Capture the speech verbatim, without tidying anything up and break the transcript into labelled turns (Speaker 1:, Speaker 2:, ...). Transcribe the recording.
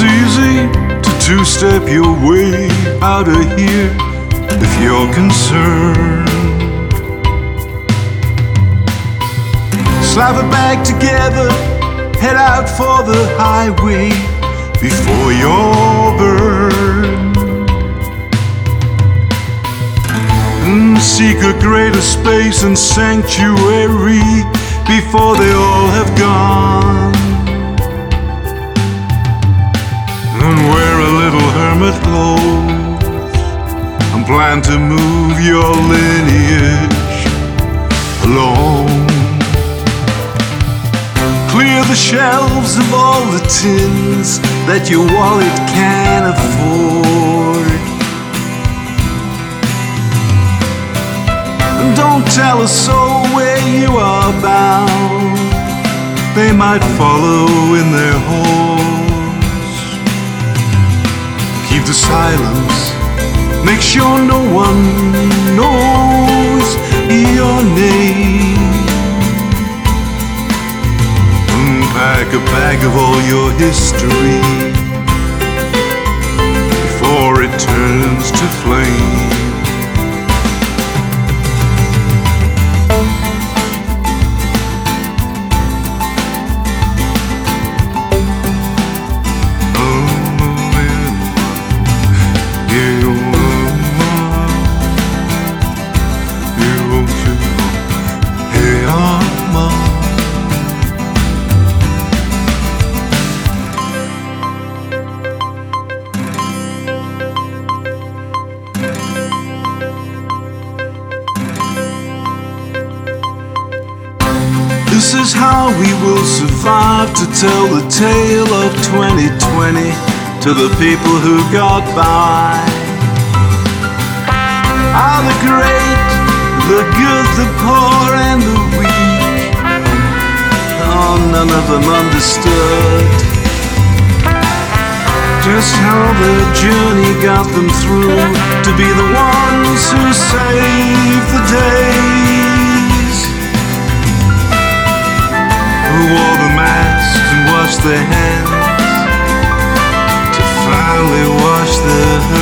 Speaker 1: easy to two-step your way out of here if you're concerned. Slap it back together, head out for the highway before you're burned. And seek a greater space and sanctuary before they all have gone. And wear a little hermit clothes and plan to move your lineage along. Clear the shelves of all the tins that your wallet can afford. And don't tell a soul where you are bound. They might follow in their halls. Keep the silence, make sure no one knows your name. Pack a bag of all your history before it turns to flame. This is how we will survive to tell the tale of twenty twenty to the people who got by. Are the great, the good, the poor and the weak? Oh, none of them understood just how the journey got them through to be the ones who saved the days, who wore the masks and washed their hands to finally wash their hands.